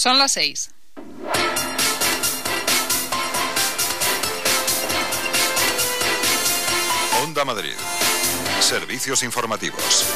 Son las 6. Onda Madrid. Servicios informativos.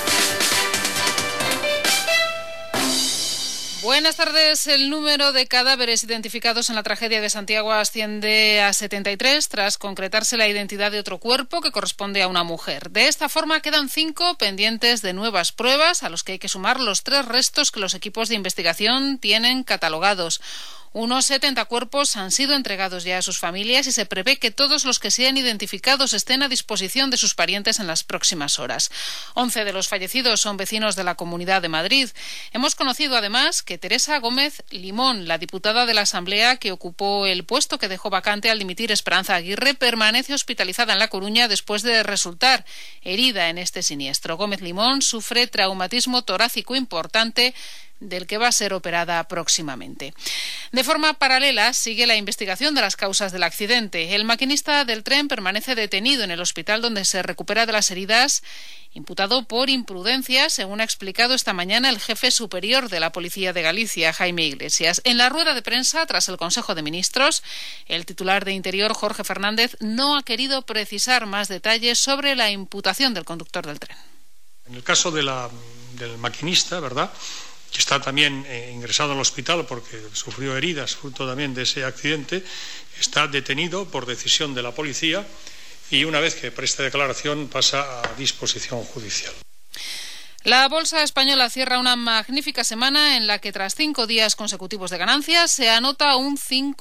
Buenas tardes. El número de cadáveres identificados en la tragedia de Santiago asciende a 73 tras concretarse la identidad de otro cuerpo que corresponde a una mujer. De esta forma quedan 5 pendientes de nuevas pruebas, a los que hay que sumar los 3 restos que los equipos de investigación tienen catalogados. Unos 70 cuerpos han sido entregados ya a sus familias y se prevé que todos los que sean identificados estén a disposición de sus parientes en las próximas horas. 11 de los fallecidos son vecinos de la Comunidad de Madrid. Hemos conocido además que Teresa Gómez Limón, la diputada de la Asamblea que ocupó el puesto que dejó vacante al dimitir Esperanza Aguirre, permanece hospitalizada en La Coruña después de resultar herida en este siniestro. Gómez Limón sufre traumatismo torácico importante, del que va a ser operada próximamente. De forma paralela, sigue la investigación de las causas del accidente. El maquinista del tren permanece detenido en el hospital donde se recupera de las heridas, imputado por imprudencia, según ha explicado esta mañana el jefe superior de la Policía de Galicia, Jaime Iglesias. En la rueda de prensa, tras el Consejo de Ministros, el titular de Interior, Jorge Fernández, no ha querido precisar más detalles sobre la imputación del conductor del tren. En el caso del maquinista, ¿verdad?, que está también ingresado al hospital porque sufrió heridas fruto también de ese accidente, está detenido por decisión de la policía y una vez que preste declaración pasa a disposición judicial. La bolsa española cierra una magnífica semana en la que tras 5 días consecutivos de ganancias se anota un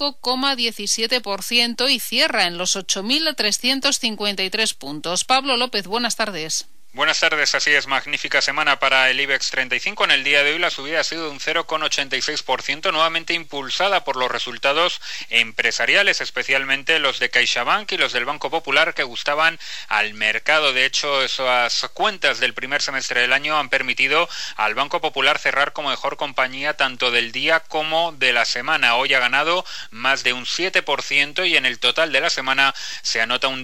5,17% y cierra en los 8.353 puntos. Pablo López, buenas tardes. Buenas tardes, así es, magnífica semana para el IBEX 35. En el día de hoy la subida ha sido de un 0,86%, nuevamente impulsada por los resultados empresariales, especialmente los de CaixaBank y los del Banco Popular, que gustaban al mercado. De hecho, esas cuentas del primer semestre del año han permitido al Banco Popular cerrar como mejor compañía tanto del día como de la semana. Hoy ha ganado más de un 7% y en el total de la semana se anota un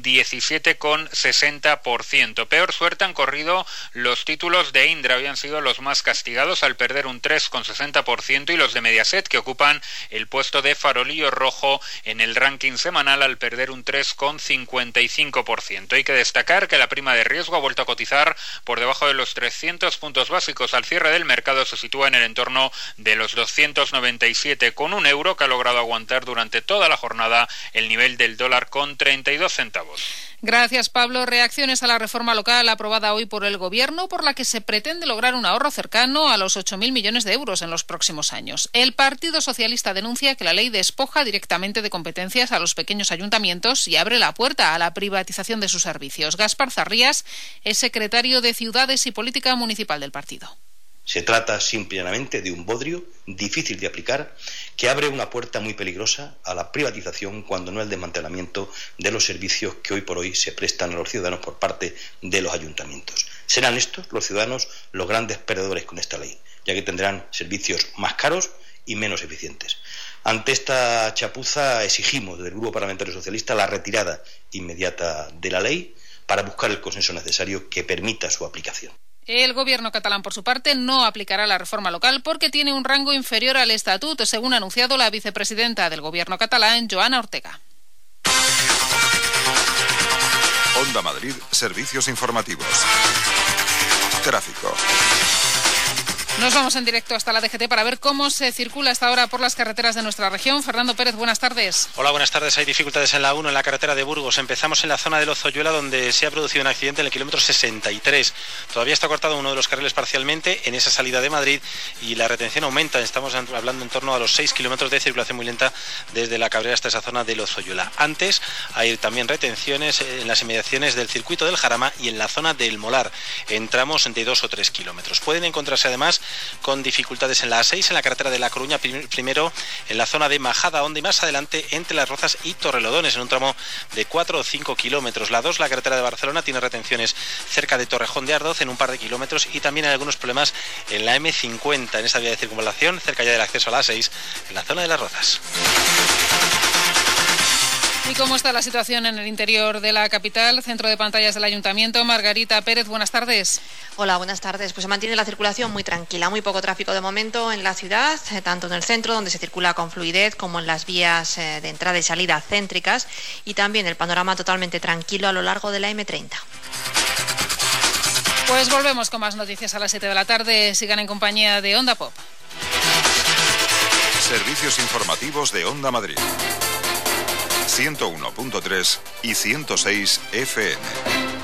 17,60%. Peor suerte han corrido los títulos de Indra, habían sido los más castigados al perder un 3,60% y los de Mediaset, que ocupan el puesto de farolillo rojo en el ranking semanal al perder un 3,55%. Hay que destacar que la prima de riesgo ha vuelto a cotizar por debajo de los 300 puntos básicos. Al cierre del mercado se sitúa en el entorno de los 297,1 €, que ha logrado aguantar durante toda la jornada el nivel del dólar con 32 centavos. Gracias, Pablo. Reacciones a la reforma local aprobada hoy por el Gobierno, por la que se pretende lograr un ahorro cercano a los 8.000 millones de euros en los próximos años. El Partido Socialista denuncia que la ley despoja directamente de competencias a los pequeños ayuntamientos y abre la puerta a la privatización de sus servicios. Gaspar Zarrías es secretario de Ciudades y Política Municipal del partido. Se trata simplemente de un bodrio difícil de aplicar que abre una puerta muy peligrosa a la privatización, cuando no el desmantelamiento de los servicios que hoy por hoy se prestan a los ciudadanos por parte de los ayuntamientos. Serán estos, los ciudadanos, los grandes perdedores con esta ley, ya que tendrán servicios más caros y menos eficientes. Ante esta chapuza exigimos desde el Grupo Parlamentario Socialista la retirada inmediata de la ley para buscar el consenso necesario que permita su aplicación. El Gobierno catalán, por su parte, no aplicará la reforma local porque tiene un rango inferior al Estatut, según ha anunciado la vicepresidenta del Gobierno catalán, Joana Ortega. Onda Madrid, servicios informativos. Tráfico. Nos vamos en directo hasta la DGT para ver cómo se circula hasta ahora por las carreteras de nuestra región. Fernando Pérez, buenas tardes. Hola, buenas tardes. Hay dificultades en la 1, en la carretera de Burgos. Empezamos en la zona de Lozoyuela, donde se ha producido un accidente en el kilómetro 63. Todavía está cortado uno de los carriles parcialmente en esa salida de Madrid y la retención aumenta. Estamos hablando en torno a los 6 kilómetros de circulación muy lenta desde la Cabrera hasta esa zona de Lozoyuela. Antes hay también retenciones en las inmediaciones del circuito del Jarama y en la zona del Molar, en tramos de 2 o 3 kilómetros. Pueden encontrarse además con dificultades en la A6, en la carretera de La Coruña, primero en la zona de Majadahonda y más adelante entre Las Rozas y Torrelodones, en un tramo de 4 o 5 kilómetros. La 2, la carretera de Barcelona, tiene retenciones cerca de Torrejón de Ardoz en un par de kilómetros y también hay algunos problemas en la M50, en esa vía de circunvalación, cerca ya del acceso a la A6, en la zona de Las Rozas. ¿Y cómo está la situación en el interior de la capital? Centro de pantallas del Ayuntamiento. Margarita Pérez, buenas tardes. Hola, buenas tardes. Pues se mantiene la circulación muy tranquila, muy poco tráfico de momento en la ciudad, tanto en el centro, donde se circula con fluidez, como en las vías de entrada y salida céntricas, y también el panorama totalmente tranquilo a lo largo de la M30. Pues volvemos con más noticias a las 7 de la tarde. Sigan en compañía de Onda Pop. Servicios informativos de Onda Madrid. 101.3 y 106 FM.